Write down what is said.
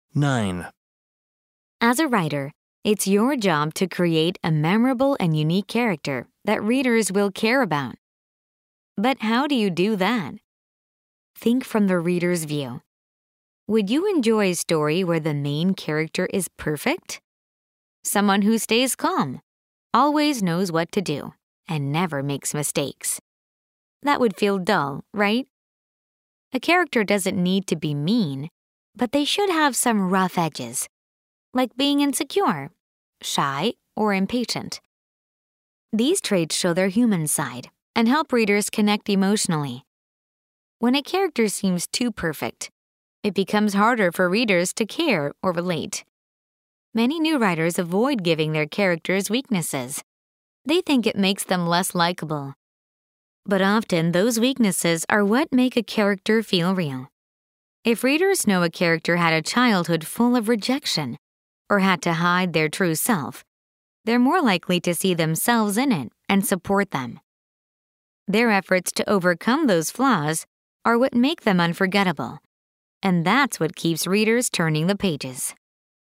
9. As a writer, it's your job to create a memorable and unique character that readers will care about. But how do you do that? Think from the reader's view. Would you enjoy a story where the main character is perfect? Someone who stays calm, always knows what to do, and never makes mistakes. That would feel dull, right? A character doesn't need to be mean, but they should have some rough edges, like being insecure, shy, or impatient. These traits show their human side and help readers connect emotionally. When a character seems too perfect, it becomes harder for readers to care or relate. Many new writers avoid giving their characters weaknesses. They think it makes them less likable. But often, those weaknesses are what make a character feel real. If readers know a character had a childhood full of rejection or had to hide their true self, they're more likely to see themselves in it and support them. Their efforts to overcome those flaws are what make them unforgettable, and that's what keeps readers turning the pages.